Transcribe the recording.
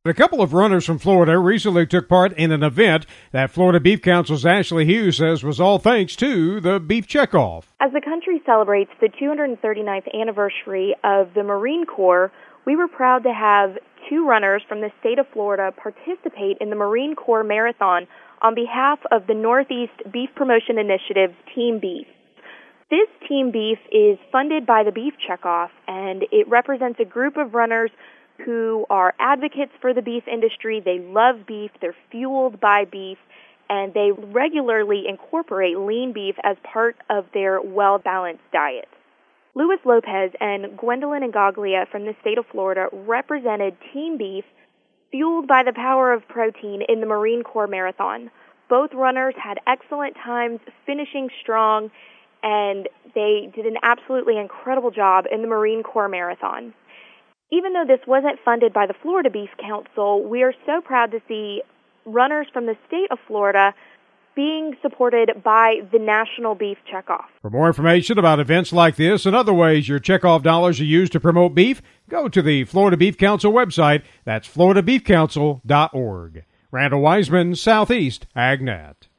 A couple of runners from Florida recently took part in an event that Florida Beef Council's Ashley Hughes says was all thanks to the Beef Checkoff. As the country celebrates the 239th anniversary of the Marine Corps, we were proud to have two runners from the state of Florida participate in the Marine Corps Marathon on behalf of the Northeast Beef Promotion Initiative's Team Beef. This Team Beef is funded by the Beef Checkoff, and it represents a group of runners who are advocates for the beef industry. They love beef, they're fueled by beef, and they regularly incorporate lean beef as part of their well-balanced diet. Luis Lopez and Gwendolyn Ingaglia from the state of Florida represented Team Beef, fueled by the power of protein in the Marine Corps Marathon. Both runners had excellent times, finishing strong, and they did an absolutely incredible job in the Marine Corps Marathon. Even though this wasn't funded by the Florida Beef Council, we are so proud to see runners from the state of Florida being supported by the National Beef Checkoff. For more information about events like this and other ways your checkoff dollars are used to promote beef, go to the Florida Beef Council website. That's floridabeefcouncil.org. Randall Wiseman, Southeast AgNet.